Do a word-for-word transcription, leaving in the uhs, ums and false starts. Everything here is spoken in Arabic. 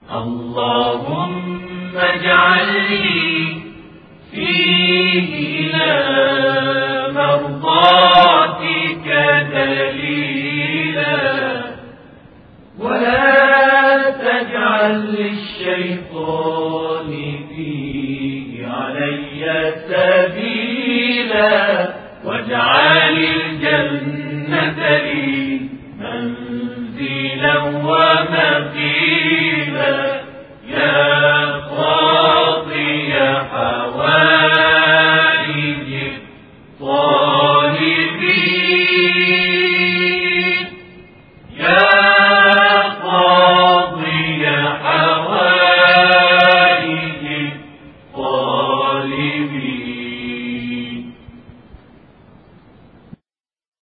اللهم اجعل لي فيه إلى مرضاتك دليلا، ولا تجعل للشيطان فيه علي سبيلا، واجعل الجنة لي منزلا وما